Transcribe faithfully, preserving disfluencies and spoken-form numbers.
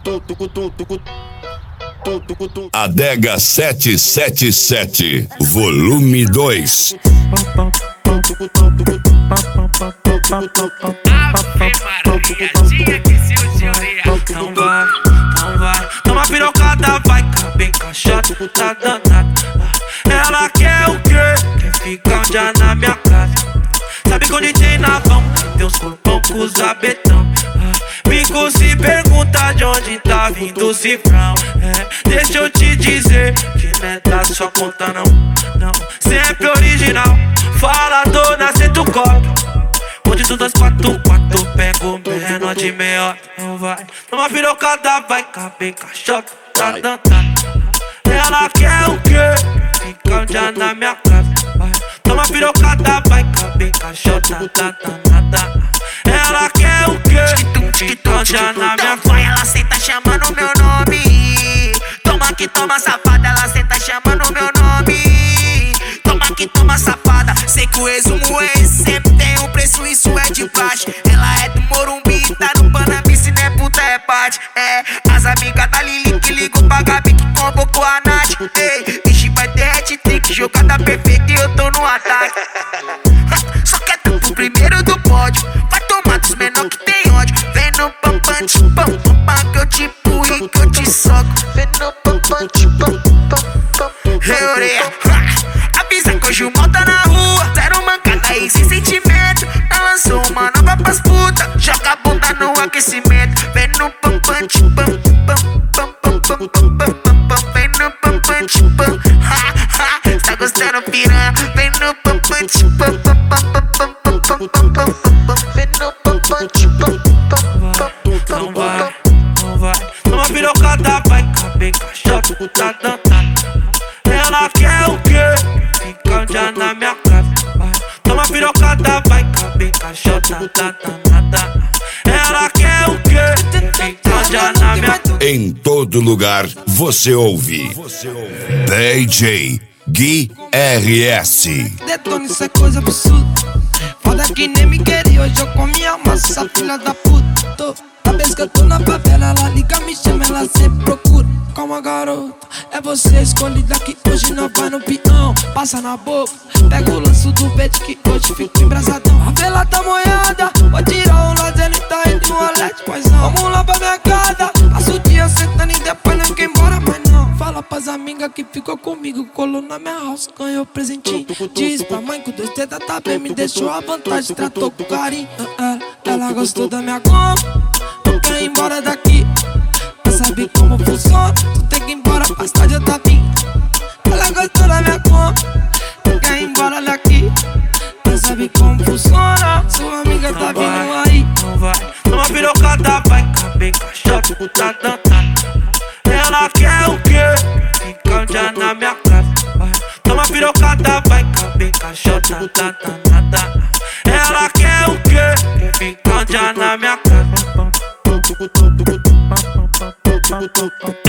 Adega setecentos e setenta e sete, volume dois. Ave Maria, tinha que ser o seu real. Não vai, não vai. Toma pirocada, vai caber caixota, tá danada. Ela quer o quê? Quer ficar um dia na minha casa. Sabe quando tem na mão, tem uns corpão com os abetão. Pico se pergunta de onde tá vindo o cifrão. É, deixa eu te dizer que não é da sua conta não, não. Sempre original, fala dona, senta o copo. Onde tu dois, quatro, quatro, pego menor de meia. Não vai, numa pirocada vai caber caixota, tá dançando. Ela quer o quê? Fica um dia na minha casa. Vai, toma pirocada vai caber caixota, tá danada. Ela quer o quê? Fica um dia na minha casa. Vai, ela senta chamando meu nome. Toma que toma safada, ela senta chamando meu nome. Toma que toma safada. Sei que o resumo é esse, sempre tem um preço, isso é de baixo. Ela é do Morumbi, tá no Panambi, se não é puta é parte. É, as amigas da Lili que ligam pra Gabi que convocou a Nath. Ei, ixi, vai ter hat-trick, jogada perfeita e eu tô no ataque. Só quer tá pro primeiro do pódio, vai tomar dos menor que tem ódio. Vem no pam pam tch pam pam pam que eu te empurro e que eu te soco. Vem no pam pam tch pam pam pam. Hey, orelha, avisa que hoje o mal tá na rua. Zero mancada aí sem sentimento. Ela lançou uma nova pras putas. Joga a bunda no aquecimento. Vem no pam pam tch pam pam pam pam pam pam pam pam. Vem no pam pam tch pam. Ha ha, tá gostando piranha? Vem no pam pam tch pam pam pam pam pam pam pam pam. Vem no pam pam tch pam pam pam. Não vai, não vai. Numa pirocada vai caber caixota, tá dançando. Ela quer o quê? Fica um dia na minha casa. Vai, toma pirocada vai caber caixota, tá danada. Ela quer o quê? Fica um dia na minha casa. Em todo lugar você ouve D J Gui R S. Detone, isso é coisa absurda. Foda que nem me queria, hoje eu comi a massa, essa filha da puta. Tô, a vez que eu tô na favela, ela liga, me chama, ela sempre procura. Calma, garota, é você escolhida que hoje não vai no peão. Passa na boca, pega o lanço do verde que hoje fica embrasadão. A vela tá molhada, vou tirar o lazer, ele tá indo no alete, pois não. Vamos lá pra minha casa, passa o dia sentando e depois não quer embora, mas não. Fala pras amigas que ficou comigo, colou na minha house, ganhou presentinho. Diz pra mãe que o dois teta tá bem, me deixou à vontade, tratou com carinho. Ela, ela gostou da minha goma, não quer ir embora daqui. Pra saber como funciona, tu tem que ir embora, mais tarde eu tá vindo. Ela gostou da minha goma, não quer ir embora daqui. Pra saber como funciona, sua amiga tá vindo aí. Não vai, numa pirocada vai caber caixota, tá dançando. Ela quer o quê? Fica um dia na minha casa. Vai, toma pirocada vai caber caixota, tá danada. Ela quer o quê? Fica um dia na minha casa.